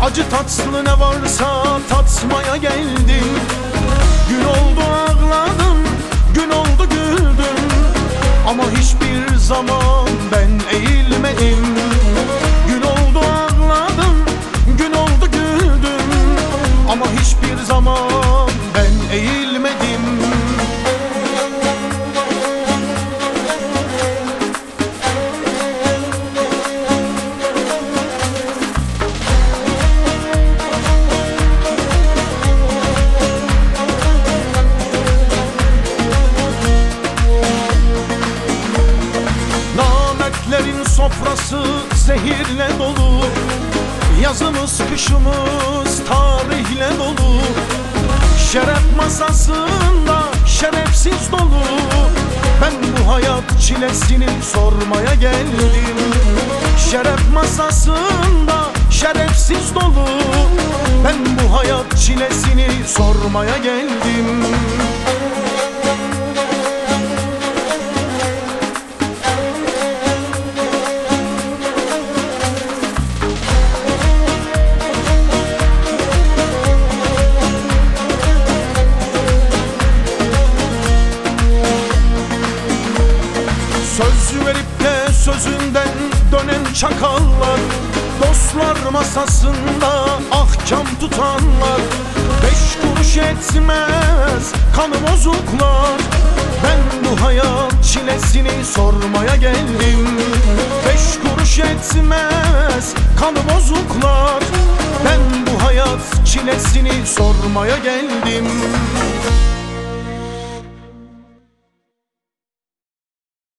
Acı tatlı ne varsa tatmaya geldim. Gün oldu ağladım, gün oldu güldüm, ama hiçbir zaman ben eğilmedim. Gün oldu ağladım, gün oldu güldüm, ama hiçbir zaman ben eğilmedim. Namertlerin sofrası zehirle dolu, yazımız kışımız tarihle dolu. Şeref masasında şerefsiz dolu. Ben bu hayat çilesini sormaya geldim. Şeref masasında şerefsiz dolu. Ben bu hayat çilesini sormaya geldim. Söz verip de sözünden dönen çakallar, dostlar masasında ahkam tutanlar. 5 kuruş etmez kanı bozuklar. Ben bu hayat çilesini sormaya geldim. 5 kuruş etmez kanı bozuklar. Ben bu hayat çilesini sormaya geldim.